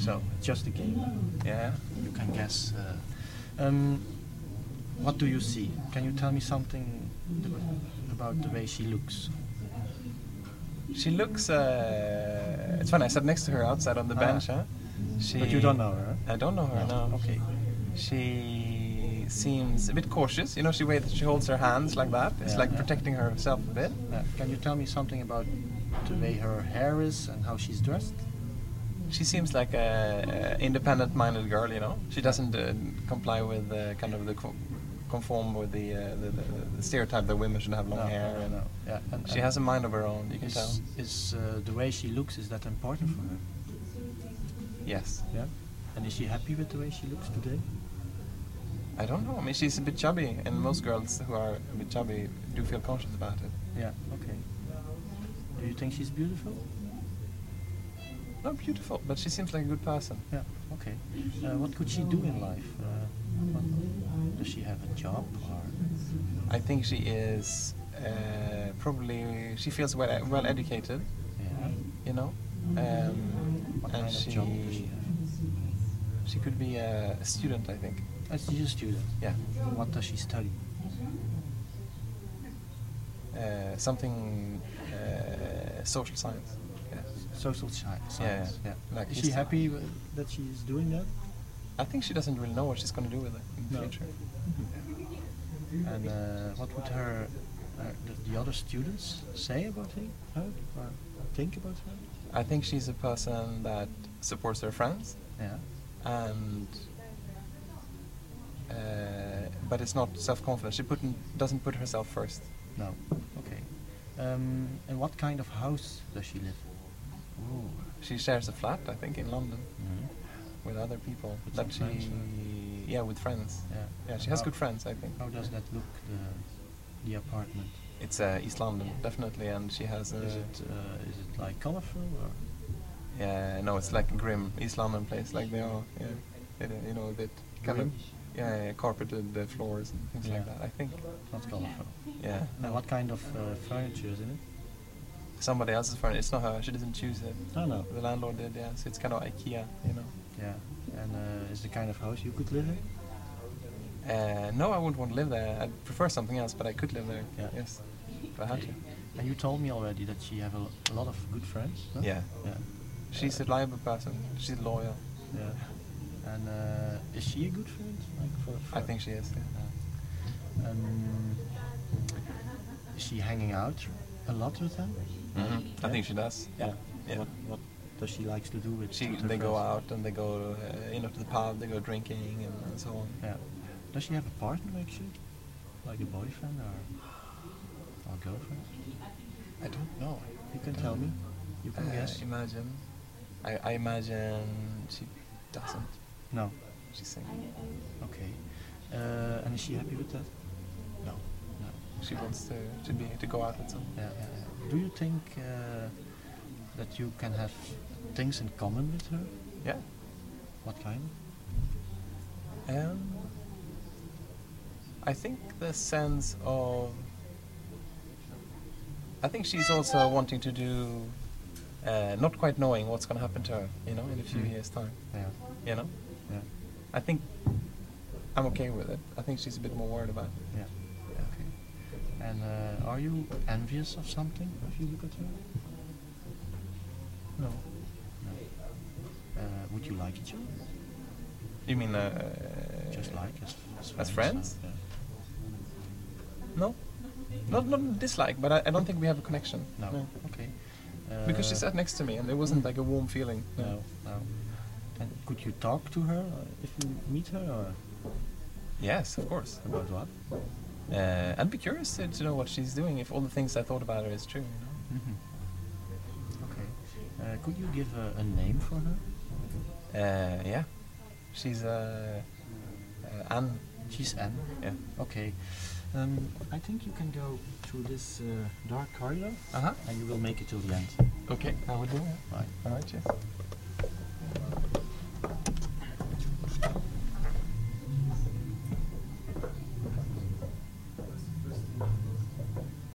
So it's just a game. Yeah. You can guess. What do you see? Can you tell me something about the way she looks? She looks. It's funny. I sat next to her outside on the bench. Huh? But you don't know her? I don't know her. No. Okay. She seems a bit cautious. You know, she holds her hands like that. It's like protecting herself a bit. Can you tell me something about the way her hair is and how she's dressed? She seems like a independent-minded girl. You know, she doesn't comply with kind of the conform with the stereotype that women should have long hair. No. Yeah. And she has a mind of her own. You can tell. Is the way she looks, is that important for her? Yes. Yeah. And is she happy with the way she looks today? I don't know. I mean, she's a bit chubby, and most girls who are a bit chubby do feel conscious about it. Yeah. Okay. Do you think she's beautiful? Not beautiful, but she seems like a good person. Yeah. Okay. What could she do in life? Does she have a job? Or? I think she is probably. She feels well educated. Yeah. You know. What kind of job does she have? She could be a student, I think. She's a student. Yeah. What does she study? Something social science. Yeah. Social science. Yeah. Like is she happy that she's doing that? I think she doesn't really know what she's going to do with it in the future. Mm-hmm. And what would the other students say about her or think about her? I think she's a person that supports her friends. Yeah. And but it's not self-confident. She doesn't put herself first. No. Okay. And what kind of house does she live? Ooh. She shares a flat, I think, in London with other people. With friends, with friends. Yeah. She has good friends, I think. How does that look? The apartment. It's East London, definitely, and she has. Is it like colorful or? Yeah, no, it's like a grim East London place, like they are. Yeah, you know, a bit kind of. Yeah, carpeted floors and things like that. I think. Not colorful. Yeah. And what kind of furniture is in it? Somebody else's furniture. It's not her. She didn't choose it. Oh no. The landlord did. Yeah. So it's kind of IKEA, you know. Yeah. And is the kind of house you could live in? No, I wouldn't want to live there. I'd prefer something else, but I could live there. Yeah. Yes. If I had to. And you told me already that she have a lot of good friends. Huh? Yeah. Yeah. She's a reliable person. She's loyal. Yeah. And is she a good friend? Like for I think she is. Yeah. Is she hanging out a lot with them? I think she does. Yeah. What does she likes to do with? They go out and they go, to the pub. They go drinking and so on. Yeah. Does she have a partner actually, like a boyfriend or girlfriend? I don't know. You can tell me. You can guess. Imagine. I imagine she doesn't. No. She's single. Okay. And is she happy with that? No. She wants to go out with someone. Yeah. Do you think that you can have things in common with her? Yeah. What kind? I think the sense of. I think she's also wanting to do, not quite knowing what's going to happen to her, in a few years' time. Yeah. Yeah. I think I'm okay with it. I think she's a bit more worried about it. Yeah. Okay. And are you envious of something if you look at her? No. Would you like each other? You mean just like as friends? As friends? Yeah. No. Not dislike, but I don't think we have a connection. No. Okay. Because she sat next to me and there wasn't like a warm feeling. No. And could you talk to her if you meet her? Or? Yes, of course. About what? I'd be curious to know what she's doing, if all the things I thought about her is true. Okay. Could you give a name for her? Yeah. She's Anne. She's Anne? Yeah. Okay. I think you can go through this dark corridor Uh-huh. and you will make it till the end. Okay, I will do it. Right. All right, yes.